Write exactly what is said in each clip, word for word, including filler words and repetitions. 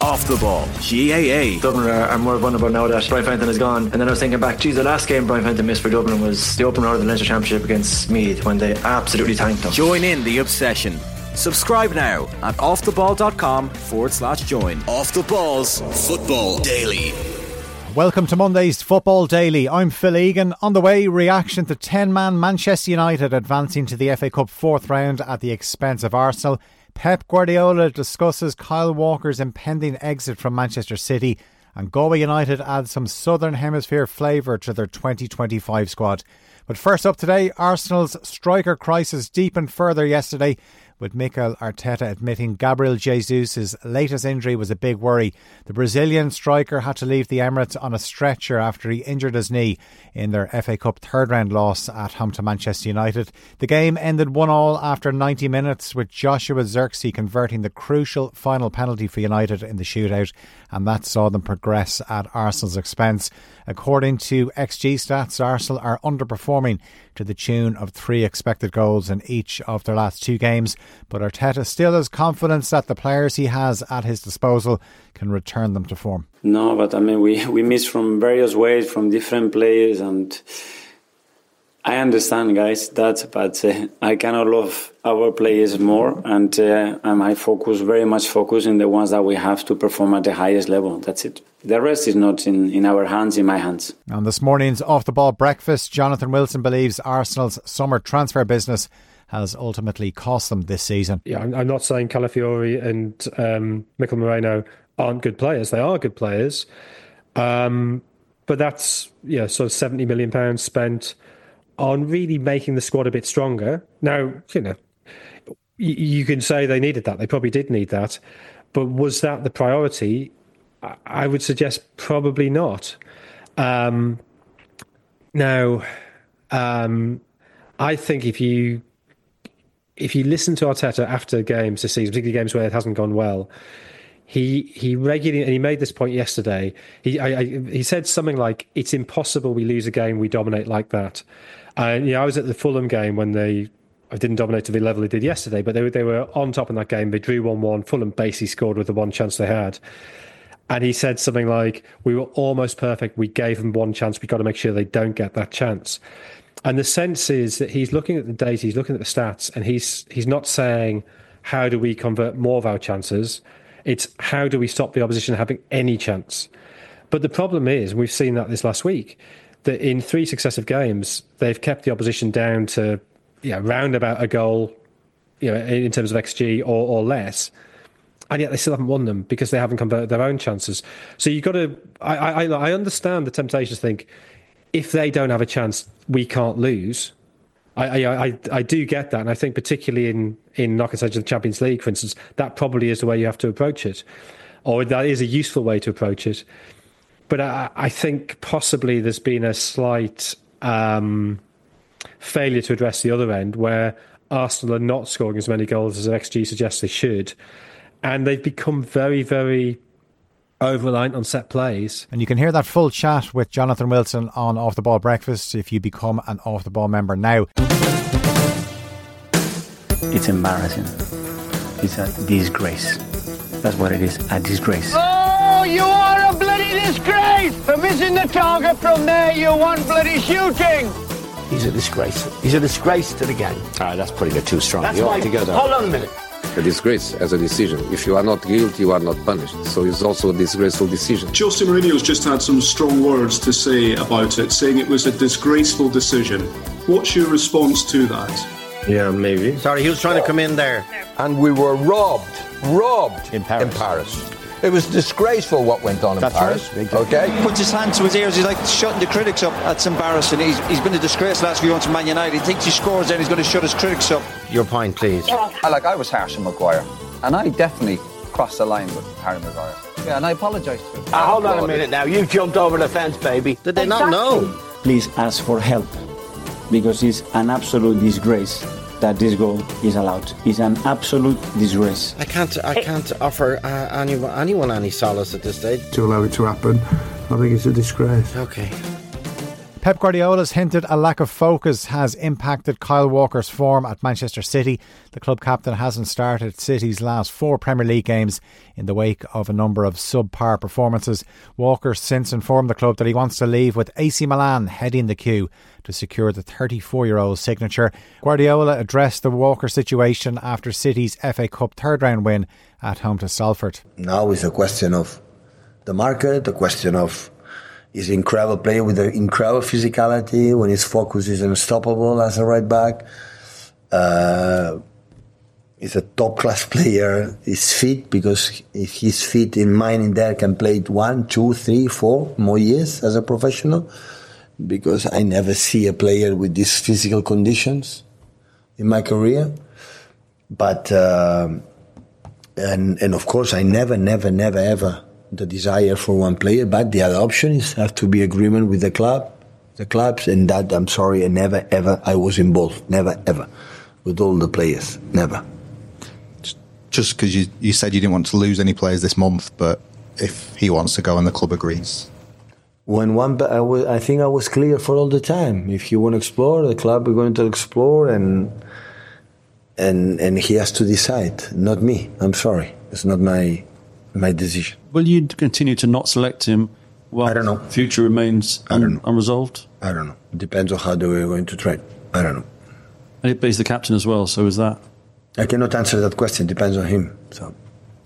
Off the Ball, G A A. Dublin are, are more vulnerable now that Brian Fenton is gone. And then I was thinking back, geez, the last game Brian Fenton missed for Dublin was the opener of the Leinster Championship against Meath when they absolutely tanked them. Join in the obsession. Subscribe now at offtheball.com forward slash join. Off the Ball's Football Daily. Welcome to Monday's Football Daily. I'm Phil Egan. On the way, reaction to ten-man Manchester United advancing to the F A Cup fourth round at the expense of Arsenal. Pep Guardiola discusses Kyle Walker's impending exit from Manchester City, and Galway United add some Southern Hemisphere flavour to their twenty twenty-five squad. But first up today, Arsenal's striker crisis deepened further yesterday, with Mikel Arteta admitting Gabriel Jesus' latest injury was a big worry. The Brazilian striker had to leave the Emirates on a stretcher after he injured his knee in their F A Cup third round loss at home to Manchester United. The game ended one all after ninety minutes, with Joshua Zirkzee converting the crucial final penalty for United in the shootout, and that saw them progress at Arsenal's expense. According to X G stats, Arsenal are underperforming to the tune of three expected goals in each of their last two games, but Arteta still has confidence that the players he has at his disposal can return them to form. No, but I mean, we, we miss from various ways, from different players, and I understand, guys, that, but uh, I cannot love our players more, and uh, I focus very much focus in the ones that we have to perform at the highest level. That's it. The rest is not in, in our hands, in my hands. On this morning's Off the Ball breakfast, Jonathan Wilson believes Arsenal's summer transfer business has ultimately cost them this season. Yeah, I'm, I'm not saying Calafiori and um, Mikel Moreno aren't good players. They are good players. Um, but that's, yeah, sort of seventy million pounds spent on really making the squad a bit stronger. Now, you know, you, you can say they needed that. They probably did need that. But was that the priority? I, I would suggest probably not. Um, now, um, I think if you if you listen to Arteta after games this season, particularly games where it hasn't gone well, He he regularly, and he made this point yesterday, he I, I, he said something like, it's impossible we lose a game we dominate like that. And you know, I was at the Fulham game when they I didn't dominate to the level they did yesterday, but they were, they were on top in that game. They drew one one. Fulham basically scored with the one chance they had. And he said something like, we were almost perfect. We gave them one chance. We've got to make sure they don't get that chance. And the sense is that he's looking at the data, he's looking at the stats, and he's he's not saying, how do we convert more of our chances? It's how do we stop the opposition having any chance? But the problem is, and we've seen that this last week, that in three successive games, they've kept the opposition down to, you know, round about a goal, you know, in terms of X G or, or less. And yet they still haven't won them because they haven't converted their own chances. So you've got to, I, I, I understand the temptation to think, if they don't have a chance, we can't lose. I, I I do get that, and I think particularly in, in knockout stages of the Champions League, for instance, that probably is the way you have to approach it, or that is a useful way to approach it. But I, I think possibly there's been a slight um, failure to address the other end, where Arsenal are not scoring as many goals as X G suggests they should, and they've become very, very over-reliant on set plays. And you can hear that full chat with Jonathan Wilson on Off the Ball Breakfast if you become an Off the Ball member now. It's embarrassing. It's a disgrace. That's what it is, a disgrace. Oh, you are a bloody disgrace! For missing the target from there, you want bloody shooting! He's a disgrace. He's a disgrace to the game. All right, that's putting it too strong. That's You're why, together. Hold on a minute. A disgrace as a decision. If you are not guilty, you are not punished. So it's also a disgraceful decision. Jose Mourinho's just had some strong words to say about it, saying it was a disgraceful decision. What's your response to that? Yeah, maybe. Sorry, he was trying to come in there. And we were robbed, robbed in Paris. In Paris. It was disgraceful what went on in That's Paris. Right. Okay. Puts his hand to his ears. He's like shutting the critics up. That's embarrassing. He's he's been a disgrace the last few months in Man United. He thinks he scores, then he's going to shut his critics up. Your point, please. I like I was harsh on Maguire, and I definitely crossed the line with Harry Maguire. Yeah, and I apologise to him. Uh, hold on a minute now. You jumped over the fence, baby. Did they not know? Please ask for help, because it's an absolute disgrace that this goal is allowed. It's an absolute disgrace. I can't I can't offer uh, anyone, anyone any solace at this stage. To allow it to happen, I think it's a disgrace. Okay. Pep Guardiola's hinted a lack of focus has impacted Kyle Walker's form at Manchester City. The club captain hasn't started City's last four Premier League games in the wake of a number of subpar performances. Walker since informed the club that he wants to leave, with A C Milan heading the queue to secure the thirty-four-year-old's signature. Guardiola addressed the Walker situation after City's F A Cup third-round win at home to Salford. Now it's a question of the market, the question of he's an incredible player with an incredible physicality. When his focus is unstoppable as a right back. Uh, he's a top-class player. He's fit, because if he's fit in mine in there, can play it one, two, three, four more years as a professional. Because I never see a player with these physical conditions in my career. But, uh, and, and of course, I never, never, never, ever the desire for one player, but the other option is have to be agreement with the club, the clubs, and that, I'm sorry, I never ever I was involved, never ever, with all the players, never. Just because you, you said you didn't want to lose any players this month, but if he wants to go and the club agrees. When one, I, was, I think I was clear for all the time. If you want to explore, the club is going to explore, and and and he has to decide, not me. I'm sorry, it's not my my decision. Will you continue to not select him while I don't know. future remains un- I don't know. unresolved? I don't know. It depends on how they were going to train. I don't know. And he's the captain as well, so is that? I cannot answer that question. It depends on him. So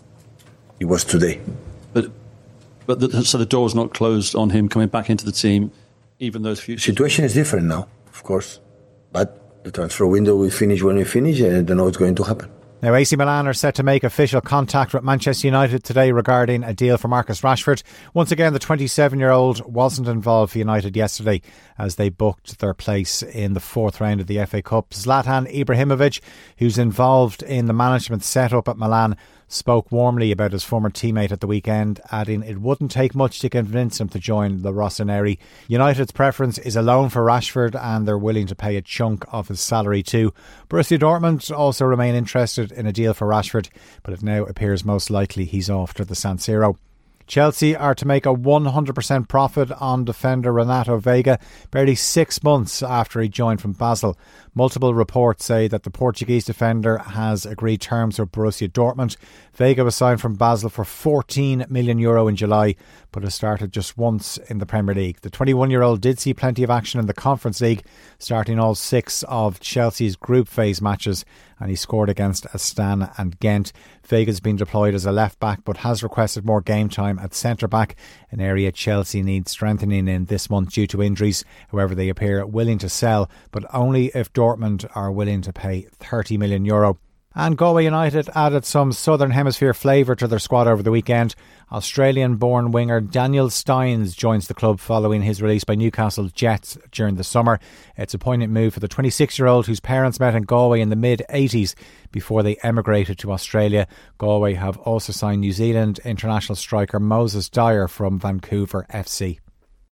it was today. But but the, so the door's not closed on him coming back into the team, even though the future situation is different now, of course. But the transfer window will finish when we finish, and I don't know what's going to happen. Now, A C Milan are set to make official contact with Manchester United today regarding a deal for Marcus Rashford. Once again, the twenty-seven-year-old wasn't involved for United yesterday as they booked their place in the fourth round of the F A Cup. Zlatan Ibrahimovic, who's involved in the management setup at Milan, spoke warmly about his former teammate at the weekend, adding it wouldn't take much to convince him to join the Rossoneri. United's preference is a loan for Rashford, and they're willing to pay a chunk of his salary too. Borussia Dortmund also remain interested in a deal for Rashford, but it now appears most likely he's off to the San Siro. Chelsea are to make a one hundred percent profit on defender Renato Vega barely six months after he joined from Basel. Multiple reports say that the Portuguese defender has agreed terms with Borussia Dortmund. Vega was signed from Basel for fourteen million euro in July, but has started just once in the Premier League. The twenty-one-year-old did see plenty of action in the Conference League, starting all six of Chelsea's group phase matches, and he scored against Astana and Ghent. Vega's been deployed as a left-back, but has requested more game time at centre-back, an area Chelsea needs strengthening in this month due to injuries. However, they appear willing to sell, but only if Dortmund are willing to pay thirty million euro. And Galway United added some Southern Hemisphere flavour to their squad over the weekend. Australian-born winger Daniel Steins joins the club following his release by Newcastle Jets during the summer. It's a poignant move for the twenty-six-year-old whose parents met in Galway in the mid-eighties before they emigrated to Australia. Galway have also signed New Zealand international striker Moses Dyer from Vancouver F C.